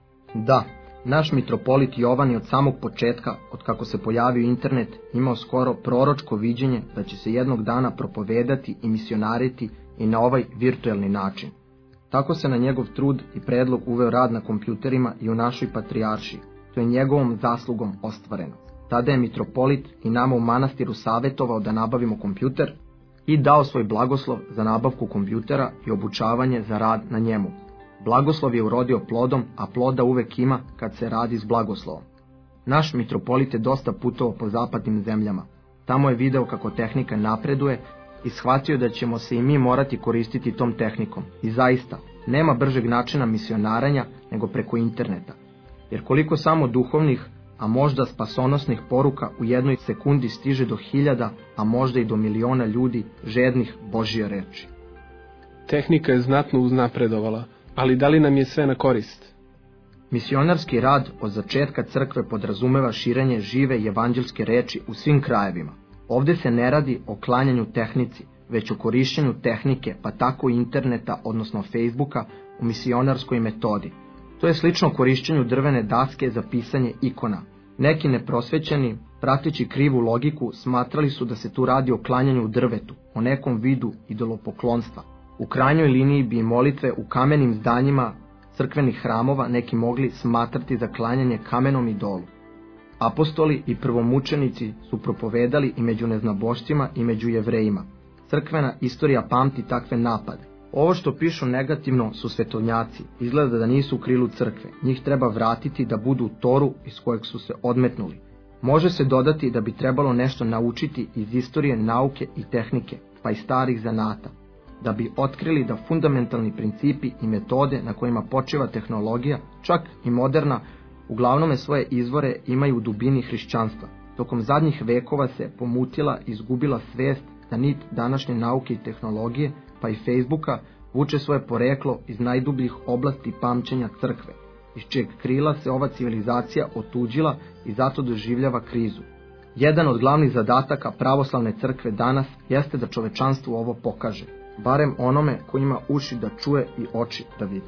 [SPEAKER 4] Da, naš mitropolit Jovan je od samog početka, od kako se pojavio internet, imao skoro proročko viđenje da će se jednog dana propovedati i misionariti i na ovaj virtuelni način. Tako se na njegov trud i predlog uveo rad na kompjuterima i u našoj patrijaršiji. To je njegovom zaslugom ostvareno. Tada je mitropolit i nama u manastiru savjetovao da nabavimo kompjuter i dao svoj blagoslov za nabavku kompjutera i obučavanje za rad na njemu. Blagoslov je urodio plodom, a ploda uvek ima kad se radi s blagoslovom. Naš mitropolit je dosta putovao po zapadnim zemljama. Tamo je video kako tehnika napreduje i shvatio da ćemo se i mi morati koristiti tom tehnikom. I zaista, nema bržeg načina misionaranja nego preko interneta. Jer koliko samo duhovnih, a možda spasonosnih poruka u jednoj sekundi stiže do hiljada, a možda i do miliona ljudi žednih Božje reči.
[SPEAKER 5] Tehnika je znatno uznapredovala, ali da li nam je sve na korist?
[SPEAKER 4] Misionarski rad od začetka crkve podrazumeva širenje žive i evanđelske reči u svim krajevima. Ovde se ne radi o klanjanju tehnici, već o korišćenju tehnike, pa tako i interneta, odnosno Facebooka, u misionarskoj metodi. To je slično korišćenju drvene daske za pisanje ikona. Neki neprosvećeni, prateći krivu logiku, smatrali su da se tu radi o klanjanju u drvetu, o nekom vidu idolopoklonstva. U krajnjoj liniji bi molitve u kamenim zdanjima crkvenih hramova neki mogli smatrati za klanjanje kamenom idolu. Apostoli i prvomučenici su propovedali i među neznabošcima i među Jevrejima. Crkvena istorija pamti takve napade. Ovo što pišu negativno su svetovnjaci, izgleda da nisu u krilu crkve. Njih treba vratiti da budu u toru iz kojeg su se odmetnuli. Može se dodati da bi trebalo nešto naučiti iz istorije nauke i tehnike, pa i starih zanata, da bi otkrili da fundamentalni principi i metode na kojima počiva tehnologija, čak i moderna, uglavnom svoje izvore imaju u dubini hrišćanstva. Tokom zadnjih vekova se pomutila i izgubila svest da nit današnje nauke i tehnologije, pa i Facebooka, vuče svoje poreklo iz najdubljih oblasti pamćenja crkve, iz čeg krila se ova civilizacija otuđila i zato doživljava krizu. Jedan od glavnih zadataka pravoslavne crkve danas jeste da čovečanstvu ovo pokaže, barem onome ko ima uši da čuje i oči da vidi.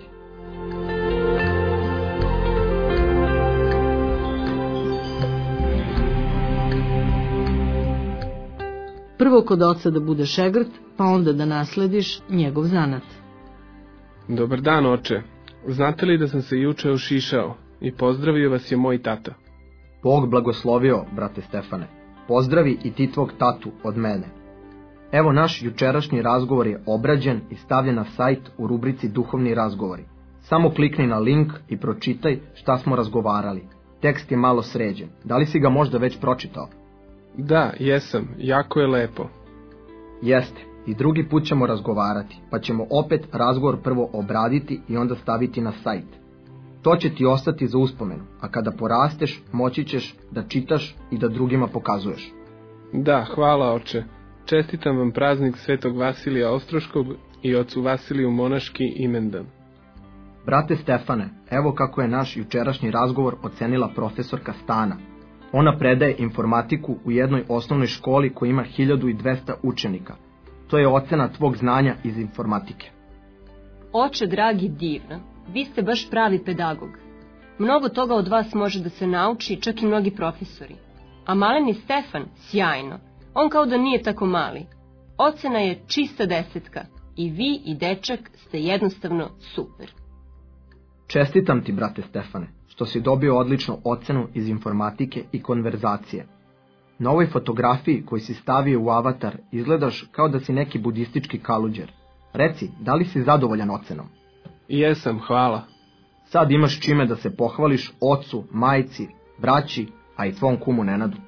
[SPEAKER 2] Prvo kod oca da budeš šegrt, pa onda da naslediš njegov zanat.
[SPEAKER 5] Dobar dan, oče. Znate li da sam se juče ošišao i pozdravio vas je moj tata?
[SPEAKER 4] Bog blagoslovio, brate Stefane. Pozdravi i ti tvog tatu od mene. Evo naš jučerašnji razgovor je obrađen i stavljen na sajt u rubrici Duhovni razgovori. Samo klikni na link i pročitaj šta smo razgovarali. Tekst je malo sređen. Da li si ga možda već pročitao?
[SPEAKER 5] Da, jesam. Jako je lepo.
[SPEAKER 4] Jeste. I drugi put ćemo razgovarati, pa ćemo opet razgovor prvo obraditi i onda staviti na sajt. To će ti ostati za uspomenu, a kada porasteš, moći ćeš da čitaš i da drugima pokazuješ.
[SPEAKER 5] Da, hvala, oče. Čestitam vam praznik Svetog Vasilija Ostroškog i ocu Vasiliju monaški imendan.
[SPEAKER 4] Brate Stefane, evo kako je naš jučerašnji razgovor ocenila profesorka Stana. Ona predaje informatiku u jednoj osnovnoj školi koja ima hiljadu dvesta učenika. To je ocena tvog znanja iz informatike.
[SPEAKER 3] Oče dragi, divno. Vi ste baš pravi pedagog. Mnogo toga od vas može da se nauči, čak i mnogi profesori. A maleni Stefan, sjajno. On kao da nije tako mali. Ocena je čista desetka. I vi i dečak ste jednostavno super.
[SPEAKER 4] Čestitam ti, brate Stefane, što si dobio odličnu ocenu iz informatike i konverzacije. Na ovoj fotografiji koju si stavio u avatar izgledaš kao da si neki budistički kaluđer. Reci, da li si zadovoljan ocenom?
[SPEAKER 5] Jesam, hvala.
[SPEAKER 4] Sad imaš čime da se pohvališ ocu, majci, braći, a i tvom kumu Nenadu.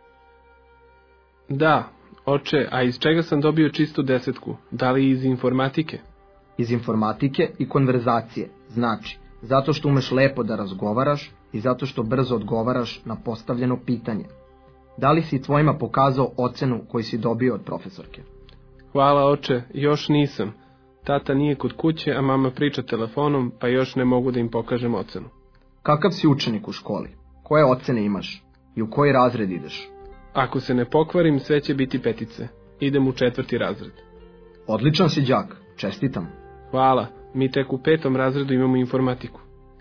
[SPEAKER 5] Da, oče, a iz čega sam dobio čistu desetku? Da li iz informatike?
[SPEAKER 4] Iz informatike i konverzacije, znači, zato što umeš lepo da razgovaraš i zato što brzo odgovaraš na postavljeno pitanje. Da li si tvojima pokazao ocenu koju si dobio od profesorke?
[SPEAKER 5] Hvala, oče, još nisam. Tata nije kod kuće, a mama priča telefonom, pa još ne mogu da im pokažem ocenu.
[SPEAKER 4] Kakav si učenik u školi? Koje ocene imaš? I u koji razred ideš?
[SPEAKER 5] Ako se ne pokvarim, sve će biti petice. Idem u četvrti razred.
[SPEAKER 4] Odličan si đak, čestitam.
[SPEAKER 5] Hvala, mi tek u petom razredu imamo informatiku.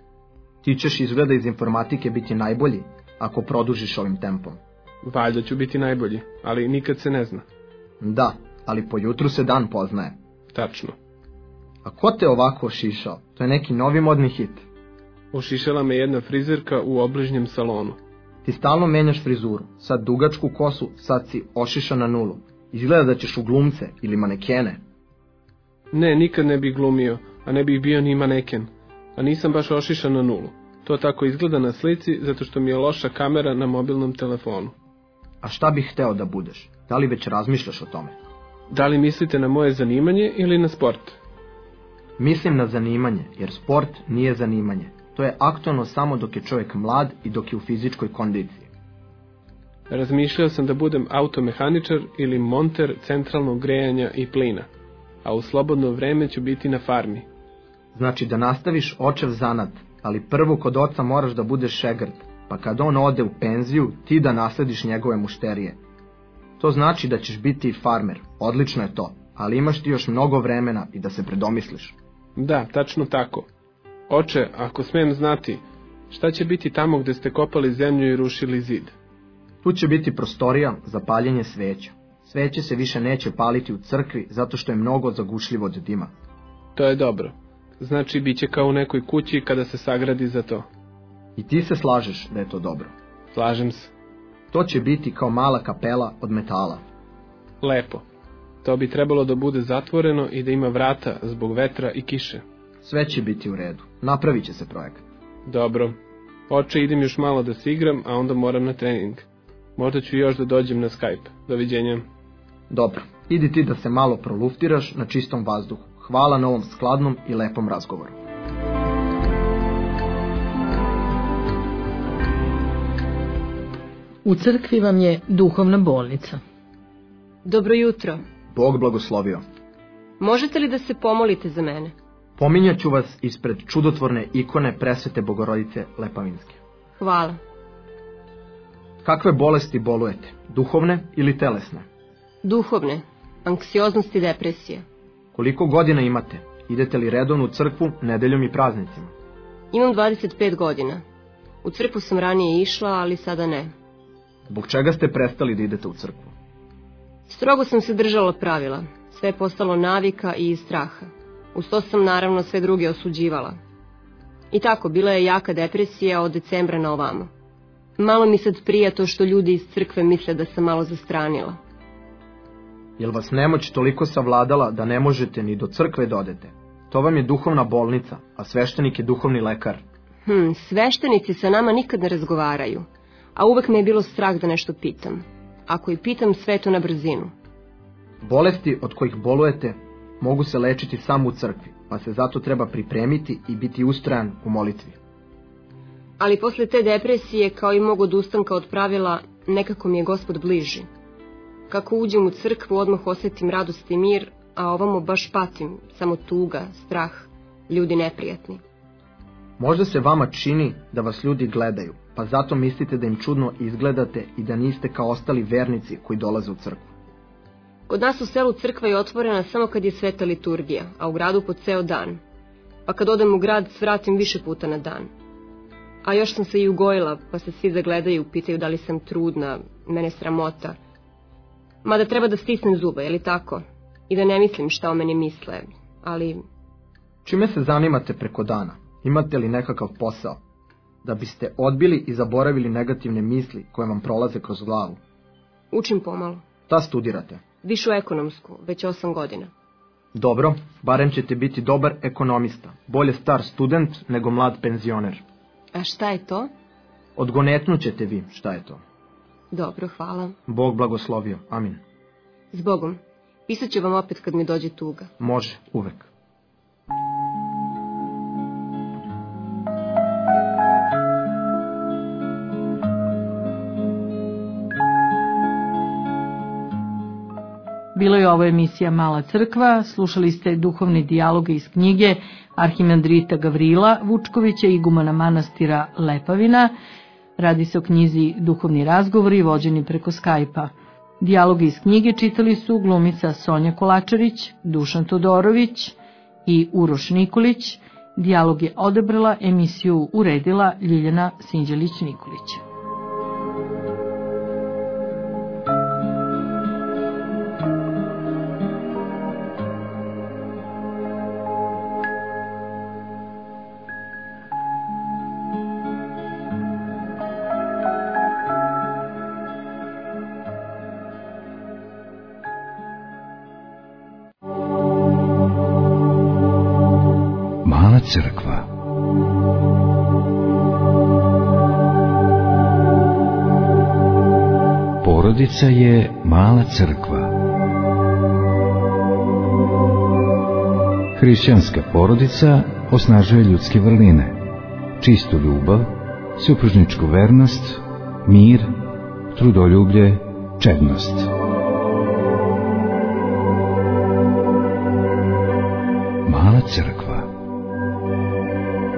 [SPEAKER 4] Ti ćeš izgleda iz informatike biti najbolji, ako produžiš ovim tempom.
[SPEAKER 5] Valjda ću biti najbolji, ali nikad se ne zna.
[SPEAKER 4] Da, ali po jutru se dan poznaje.
[SPEAKER 5] Tačno.
[SPEAKER 4] A ko te ovako ošišao? To je neki novi modni hit.
[SPEAKER 5] Ošišala me jedna frizerka u obližnjem salonu.
[SPEAKER 4] Ti stalno menjaš frizuru, sad dugačku kosu, sad si ošišan na nulu. Izgleda da ćeš u glumce ili manekene.
[SPEAKER 5] Ne, nikad ne bih glumio, a ne bih bio ni maneken. A nisam baš ošišan na nulu. To tako izgleda na slici, zato što mi je loša kamera na mobilnom telefonu.
[SPEAKER 4] A šta bih hteo da budeš? Da li već razmišljaš o tome?
[SPEAKER 5] Da li mislite na moje zanimanje ili na sport?
[SPEAKER 4] Mislim na zanimanje, jer sport nije zanimanje. To je aktualno samo dok je čovjek mlad i dok je u fizičkoj kondiciji.
[SPEAKER 5] Razmišljao sam da budem automehaničar ili monter centralnog grejanja i plina, a u slobodno vreme ću biti na farmi.
[SPEAKER 4] Znači da nastaviš očev zanat, ali prvo kod oca moraš da budeš šegrt, pa kad on ode u penziju, ti da naslediš njegove mušterije. To znači da ćeš biti farmer, odlično je to, ali imaš ti još mnogo vremena i da se predomisliš.
[SPEAKER 5] Da, tačno tako. Oče, ako smijem znati, šta će biti tamo gde ste kopali zemlju i rušili zid?
[SPEAKER 4] Tu će biti prostorija za paljenje sveća. Sveće se više neće paliti u crkvi zato što je mnogo zagušljivo od dima.
[SPEAKER 5] To je dobro. Znači, bit će kao u nekoj kući kada se sagradi za to.
[SPEAKER 4] I ti se slažeš da je to dobro?
[SPEAKER 5] Slažem se.
[SPEAKER 4] To će biti kao mala kapela od metala.
[SPEAKER 5] Lepo. To bi trebalo da bude zatvoreno i da ima vrata zbog vetra i kiše.
[SPEAKER 4] Sve će biti u redu. Napravit će se projekat.
[SPEAKER 5] Dobro. Oče, idem još malo da se igram, a onda moram na trening. Možda ću još da dođem na Skype. Doviđenja.
[SPEAKER 4] Dobro, idi ti da se malo proluftiraš na čistom vazduhu. Hvala na ovom skladnom i lepom razgovoru.
[SPEAKER 2] U crkvi vam je duhovna bolnica.
[SPEAKER 3] Dobro jutro.
[SPEAKER 4] Bog blagoslovio.
[SPEAKER 3] Možete li da se pomolite za mene?
[SPEAKER 4] Pominjat ću vas ispred čudotvorne ikone Presvete Bogorodice Lepavinske.
[SPEAKER 3] Hvala.
[SPEAKER 4] Kakve bolesti bolujete? Duhovne ili telesne?
[SPEAKER 3] Duhovne, anksioznost i depresija.
[SPEAKER 4] Koliko godina imate? Idete li redovno u crkvu nedeljom i praznicima?
[SPEAKER 3] Imam dvadeset pet godina. U crkvu sam ranije išla, ali sada ne.
[SPEAKER 4] Zbog čega ste prestali da idete u crkvu?
[SPEAKER 3] Strogo sam se držala pravila. Sve je postalo navika i iz straha. Uz to sam naravno sve druge osuđivala. I tako, bila je jaka depresija od decembra na ovamo. Malo mi sad prija to što ljudi iz crkve misle da sam malo zastranila.
[SPEAKER 4] Jel vas nemoć toliko savladala da ne možete ni do crkve da odete? To vam je duhovna bolnica, a sveštenik je duhovni lekar.
[SPEAKER 3] Hm, sveštenici sa nama nikad ne razgovaraju, a uvek me je bilo strah da nešto pitam. Ako i pitam, sve to na brzinu.
[SPEAKER 4] Bolesti od kojih bolujete mogu se lečiti samo u crkvi, pa se zato treba pripremiti i biti ustrajan u molitvi.
[SPEAKER 3] Ali posle te depresije, kao i mog odustanka od pravila, nekako mi je Gospod bliži. Kako uđem u crkvu, odmah osjetim radost i mir, a ovamo baš patim, samo tuga, strah, ljudi neprijatni.
[SPEAKER 4] Možda se vama čini da vas ljudi gledaju, pa zato mislite da im čudno izgledate i da niste kao ostali vernici koji dolaze u crkvu.
[SPEAKER 3] Kod nas u selu crkva je otvorena samo kad je sveta liturgija, a u gradu po ceo dan. Pa kad odem u grad, svratim više puta na dan. A još sam se i ugojila, pa se svi zagledaju, pitaju da li sam trudna, mene sramota. Mada treba da stisnem zube, je li tako? I da ne mislim šta o meni misle, ali...
[SPEAKER 4] Čime se zanimate preko dana? Imate li nekakav posao? Da biste odbili i zaboravili negativne misli koje vam prolaze kroz glavu.
[SPEAKER 3] Učim pomalo.
[SPEAKER 4] Šta studirate?
[SPEAKER 3] Višu ekonomsku, već osam godina.
[SPEAKER 4] Dobro, barem ćete biti dobar ekonomista. Bolje star student nego mlad penzioner.
[SPEAKER 3] A šta je to?
[SPEAKER 4] Odgonetnut ćete vi šta je to.
[SPEAKER 3] Dobro, hvala.
[SPEAKER 4] Bog blagoslovio. Amin.
[SPEAKER 3] S Bogom. Pisat ću vam opet kad mi dođe tuga.
[SPEAKER 4] Može, uvek.
[SPEAKER 2] Bilo je ovo emisija Mala crkva, slušali ste duhovne dijaloge iz knjige arhimandrita Gavrila Vučkovića, igumana manastira Lepavina. Radi se o knjizi Duhovni razgovori vođeni preko Skype-a. Dijaloge iz knjige čitali su glumica Sonja Kolačarić, Dušan Todorović i Uroš Nikolić. Dijalog je odabrala, emisiju uredila Ljiljana Sinđelić-Nikolić.
[SPEAKER 1] Mala crkva. Porodica je mala crkva. Hrišćanska porodica osnažuje ljudske vrline, čistu ljubav, supružničku vernost, mir, trudoljublje, čednost. Mala crkva.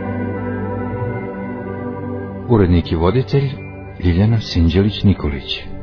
[SPEAKER 1] Urednik i voditelj Ljiljana Sinđelić-Nikolić.